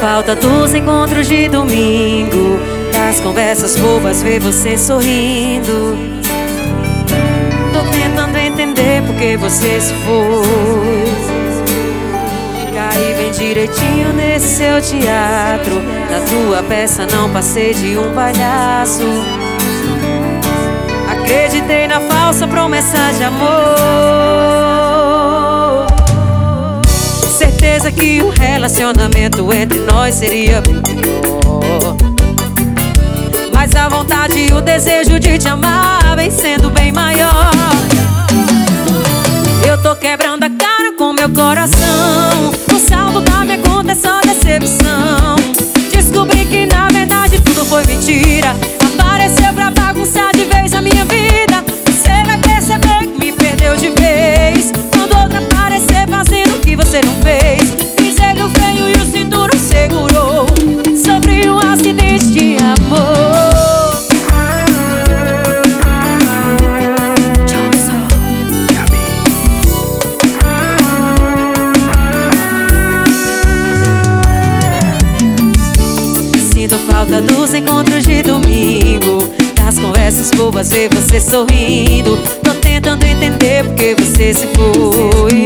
falta dos encontros de domingo, das conversas bobas, ver você sorrindo. Tô tentando entender por que você se foi. Caí bem direitinho nesse seu teatro. Na tua peça não passei de um palhaço. Acreditei na falsa promessa de amor. Certeza que o relacionamento entre nós seria bem melhor, mas a vontade e o desejo de te amar vem sendo bem maior. Eu tô quebrando a cara com meu coração. O saldo da minha conta é só decepção. Descobri que na verdade tudo foi mentira. Apareceu pra bagunçar de vez a minha vida. Você vai perceber que me perdeu de vez quando outra aparecer fazendo o que você não fez. Pisei no freio e o cinturão segurou. Sofri um acidente de amor. Sinto falta dos encontros de domingo, das conversas bobas, ver você sorrindo. Tô tentando entender por que você se foi.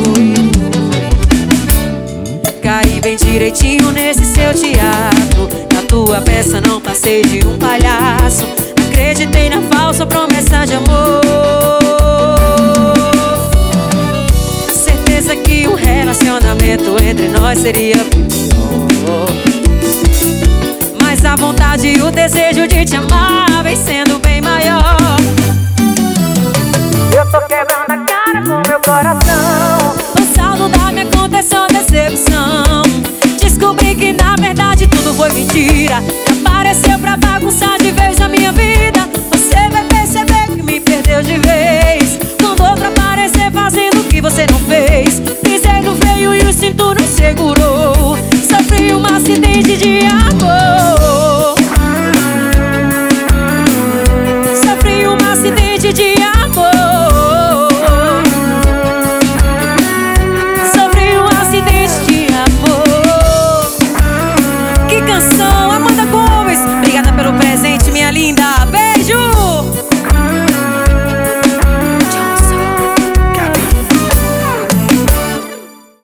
Caí bem direitinho nesse seu teatro. Na tua peça não passei de um palhaço. Acreditei na falsa promessa de amor. Certeza que um relacionamento entre nós seria pior, mas a vontade e o desejo de te amar vem sendo bem maior. Eu tô quebrando a cara com meu coração. O saldo da minha conta é só decepção. Descobri que na verdade tudo foi mentira. Apareceu pra bagunçar de vez a minha vida. Você vai perceber que me perdeu de vez quando outra aparecer fazendo o que você não fez. Pisei no freio e o cinturão segurou. Sofri um acidente de amor.